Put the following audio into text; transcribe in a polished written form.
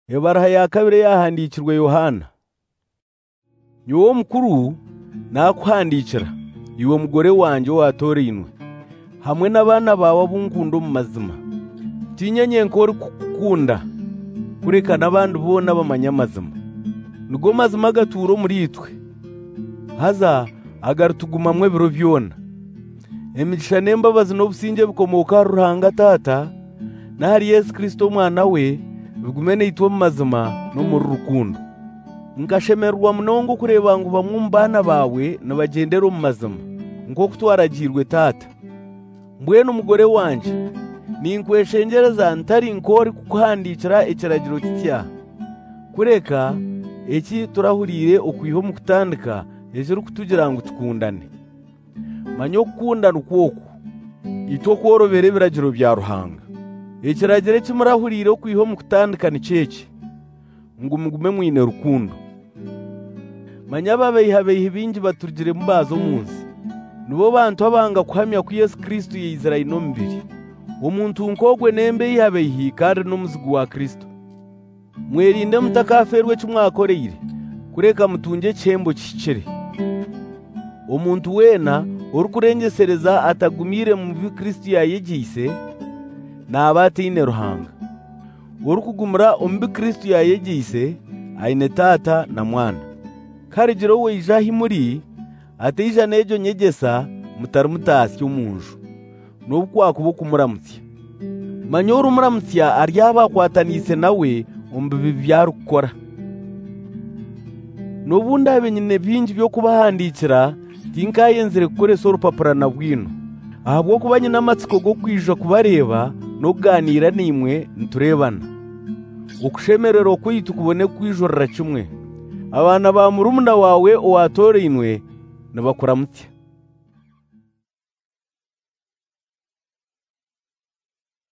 Ebaraha ya kabiri yahandikirwe Yohana. Niwo mukuru nakuhandikira, iwe mugore wanje watorinwe, hamwe n'abana bawe bunkundo mu mazima. Tinyenye nkori kukunda, kureka n'abandi bona b'amanyamazima. Nugo mazima gaturo muri itwe, haza agarutugumamwe biro byona. Emigisha n'embabazi n'obusinge bikomoka Ruhanga Tata na hari Yesu Kristo mwana we bigumene itwe mu mazima no mu rukundo. Nkashemerwa munongo kureba ngo bamwe mu bana bawe nabagendera mu mazima ngo kutwaragirwe Tata. Mbwene umugore wanje ninkweshengereza ntari nkori kukuhandikira ekiragiro kitya, kureka eki turahurire okwiho mu kutandika ejuru kutugira ngo tukundane. Manyo kukundana ukwoku itwo kworobera ebiragiro bya Ruhanga. Ekiragiro kimurahurire okwiho mu kutandika ni ceki ngo mugume mwine rukundo. Manya babeyihabeyiha bingi baturugire mu bazo munsi, nibo bantu abanga kuhamya ku Yesu Kristo yizera ino mbiri. Omuntu nkogwe nembe yihabeyihi kandi n'umuzigo wa Kristo. Mwerinde mutakaferwe kimwakoreire, kureka mutunge cyembo kikire. Omuntu wena orukurengesereza atagumire mu Kristo yayegise nabatine Ruhanga. Orukugumira mu Kristo yayegise aine Tata na Mwana. Karigiro we ijahi muri ateja nejo nyegesa mutarumutasi umunju n'ubukwakubo kumuramutya. Manyoro umuramutya aryaba kwatanise nawe umbibi byarukora. N'ubundi abenyine bingi byo kubahandikira tinkayenzere gukoresha urupapuro na bwino, ahabwo kubanye n'amatsiko go kwija kubareba no kuganira nimwe nturebana. Ukushemerero kwitu kubone kwijorera kimwe. Abana ba murumuna wawe owatorinwe nabakuramutya.